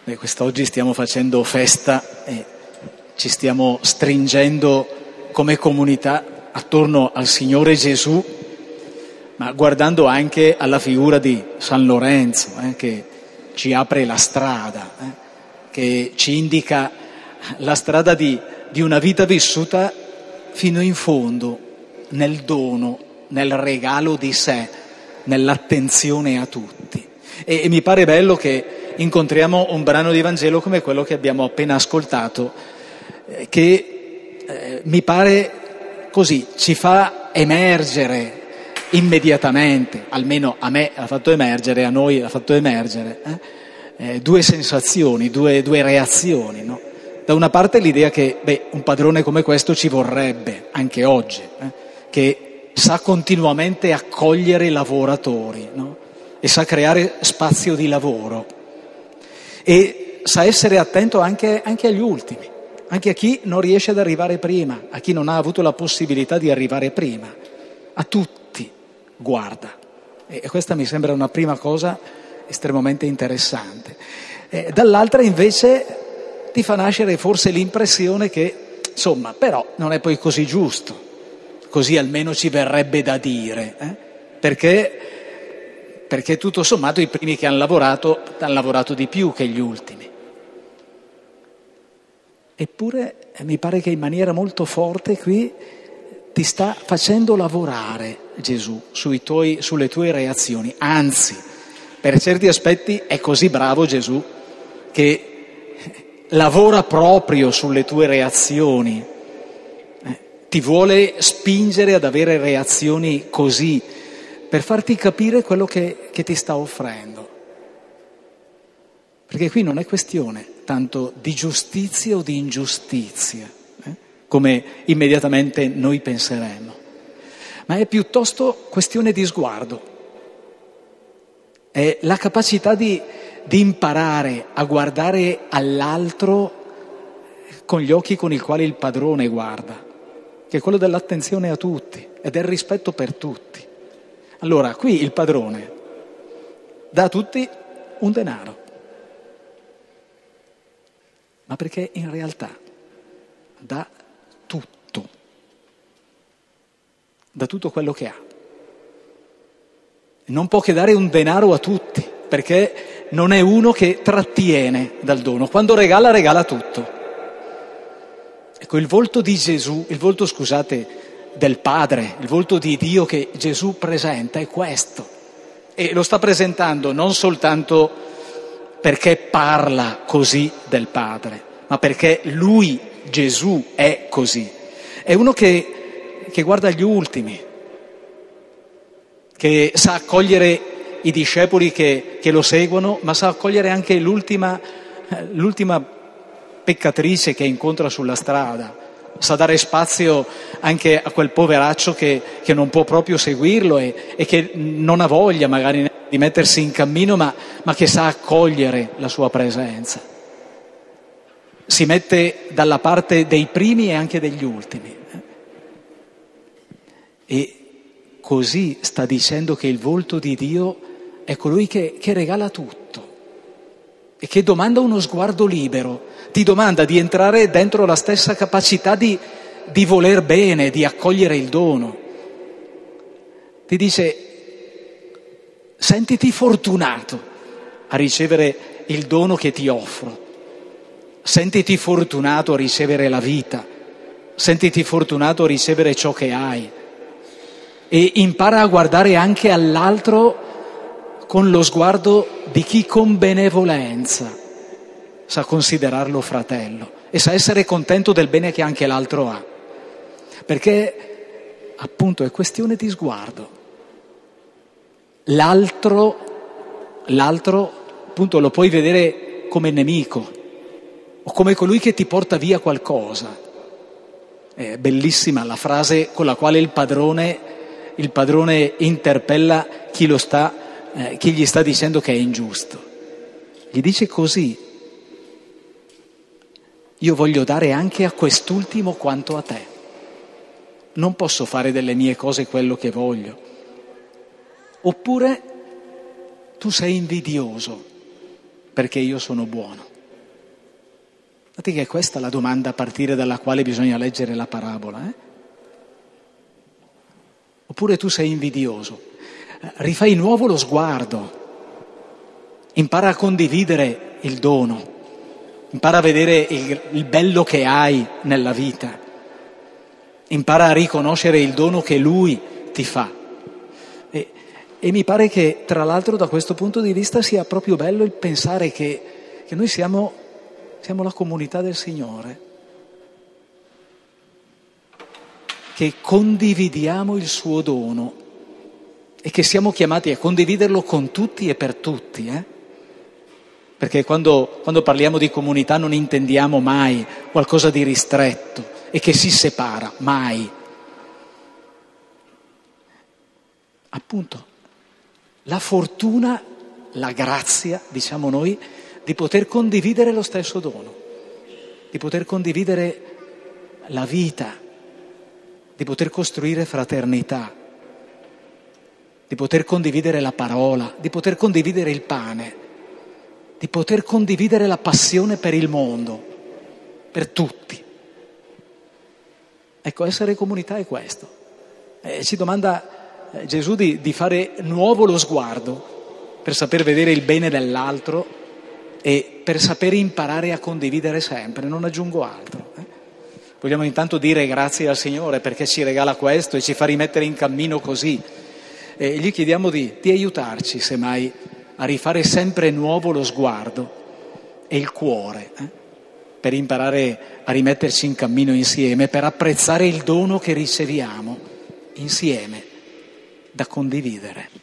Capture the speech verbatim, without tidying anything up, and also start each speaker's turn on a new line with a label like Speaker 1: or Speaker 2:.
Speaker 1: Beh, quest'oggi stiamo facendo festa e ci stiamo stringendo come comunità attorno al Signore Gesù, ma guardando anche alla figura di San Lorenzo, eh, che ci apre la strada, eh, che ci indica la strada di, di una vita vissuta fino in fondo, nel dono, nel regalo di sé, nell'attenzione a tutti. E, e mi pare bello che incontriamo un brano di Vangelo come quello che abbiamo appena ascoltato, eh, che eh, mi pare così, ci fa emergere immediatamente, almeno a me ha fatto emergere, a noi ha fatto emergere, eh, eh, due sensazioni, due, due reazioni, no? Da una parte l'idea che beh, un padrone come questo ci vorrebbe anche oggi, eh, che sa continuamente accogliere i lavoratori, no? E sa creare spazio di lavoro e sa essere attento anche, anche agli ultimi, anche a chi non riesce ad arrivare prima, a chi non ha avuto la possibilità di arrivare prima, a tutti guarda. E questa mi sembra una prima cosa estremamente interessante. E dall'altra invece ti fa nascere forse l'impressione che, insomma, però non è poi così giusto, così almeno ci verrebbe da dire, eh? perché, perché tutto sommato i primi che hanno lavorato hanno lavorato di più che gli ultimi. Eppure eh, mi pare che in maniera molto forte qui ti sta facendo lavorare Gesù sui tuoi, sulle tue reazioni, anzi, per certi aspetti è così bravo Gesù che lavora proprio sulle tue reazioni, eh, ti vuole spingere ad avere reazioni così, per farti capire quello che, che ti sta offrendo. Perché qui non è questione tanto di giustizia o di ingiustizia, eh, come immediatamente noi penseremmo, ma è piuttosto questione di sguardo. È la capacità di, di imparare a guardare all'altro con gli occhi con i quali il padrone guarda, che è quello dell'attenzione a tutti e del rispetto per tutti. Allora, qui il padrone dà a tutti un denaro, ma perché in realtà dà tutto, dà tutto quello che ha. Non può che dare un denaro a tutti, perché non è uno che trattiene dal dono. Quando regala, regala tutto. Ecco, il volto di Gesù, il volto, scusate, del Padre, il volto di Dio che Gesù presenta è questo. E lo sta presentando non soltanto perché parla così del Padre, ma perché Lui, Gesù, è così. È uno che, che guarda gli ultimi, che sa accogliere i discepoli che, che lo seguono, ma sa accogliere anche l'ultima, l'ultima peccatrice che incontra sulla strada, sa dare spazio anche a quel poveraccio che, che non può proprio seguirlo e, e che non ha voglia magari di mettersi in cammino, ma, ma che sa accogliere la sua presenza. Si mette dalla parte dei primi e anche degli ultimi. E così sta dicendo che il volto di Dio è colui che, che regala tutto e che domanda uno sguardo libero, ti domanda di entrare dentro la stessa capacità di, di voler bene, di accogliere il dono. Ti dice, sentiti fortunato a ricevere il dono che ti offro, sentiti fortunato a ricevere la vita, sentiti fortunato a ricevere ciò che hai. E impara a guardare anche all'altro con lo sguardo di chi con benevolenza sa considerarlo fratello e sa essere contento del bene che anche l'altro ha. Perché appunto è questione di sguardo. L'altro, l'altro appunto lo puoi vedere come nemico o come colui che ti porta via qualcosa. È bellissima la frase con la quale il padrone Il padrone interpella chi lo sta, eh, chi gli sta dicendo che è ingiusto. Gli dice così: io voglio dare anche a quest'ultimo quanto a te. Non posso fare delle mie cose quello che voglio. Oppure tu sei invidioso perché io sono buono. Guardate che è questa la domanda a partire dalla quale bisogna leggere la parabola. Eh? Oppure tu sei invidioso, rifai nuovo lo sguardo, impara a condividere il dono, impara a vedere il, il bello che hai nella vita, impara a riconoscere il dono che Lui ti fa. E, e mi pare che, tra l'altro, da questo punto di vista sia proprio bello il pensare che, che noi siamo, siamo la comunità del Signore, che condividiamo il suo dono e che siamo chiamati a condividerlo con tutti e per tutti, eh? Perché quando, quando parliamo di comunità non intendiamo mai qualcosa di ristretto e che si separa, mai. Appunto, la fortuna, la grazia, diciamo noi, di poter condividere lo stesso dono, di poter condividere la vita, di poter costruire fraternità, di poter condividere la parola, di poter condividere il pane, di poter condividere la passione per il mondo, per tutti. Ecco, essere comunità è questo. Eh, ci domanda eh, Gesù di, di fare nuovo lo sguardo per saper vedere il bene dell'altro e per saper imparare a condividere sempre, non aggiungo altro. Eh. Vogliamo intanto dire grazie al Signore perché ci regala questo e ci fa rimettere in cammino così. E gli chiediamo di, di aiutarci, semmai, a rifare sempre nuovo lo sguardo e il cuore, eh? per imparare a rimetterci in cammino insieme, per apprezzare il dono che riceviamo insieme, da condividere.